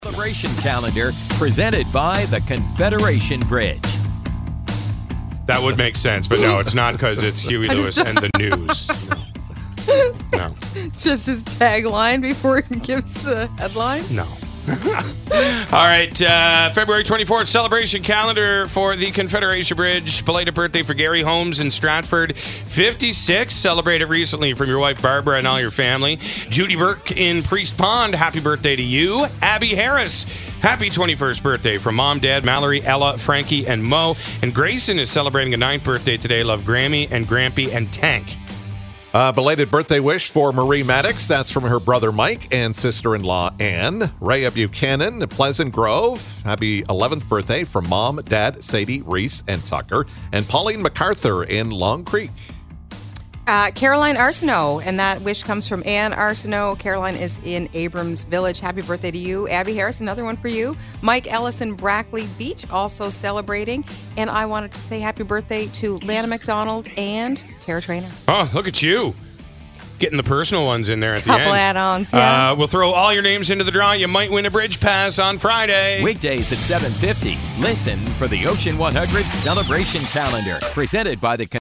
Celebration calendar presented by the Confederation Bridge. That would make sense, but no, it's not because it's Huey Lewis and the news. No. Just his tagline before he gives the headlines? No. All right, February 24th, celebration calendar for the Confederation Bridge. Belated birthday for Gary Holmes in Stratford, 56. Celebrated recently from your wife Barbara and all your family. Judy Burke in Priest Pond, happy birthday to you. Abby Harris, happy 21st birthday from Mom, Dad, Mallory, Ella, Frankie, and Mo. And Grayson is celebrating a 9th birthday today. Love Grammy and Grampy and Tank. Belated birthday wish for Marie Maddox. That's from her brother Mike and sister-in-law Anne. Rhea Buchanan, Pleasant Grove. Happy 11th birthday from Mom, Dad, Sadie, Reese, and Tucker. And Pauline MacArthur in Long Creek. Caroline Arsenault, and that wish comes from Ann Arsenault. Caroline is in Abrams Village. Happy birthday to you. Abby Harris, another one for you. Mike Ellison, Brackley Beach, also celebrating. And I wanted to say happy birthday to Lana McDonald and Tara Trainer. Oh, look at you. Getting the personal ones in there at the end. Couple add-ons, yeah. We'll throw all your names into the draw. You might win a bridge pass on Friday. Weekdays at 7:50. Listen for the Ocean 100 celebration calendar presented by the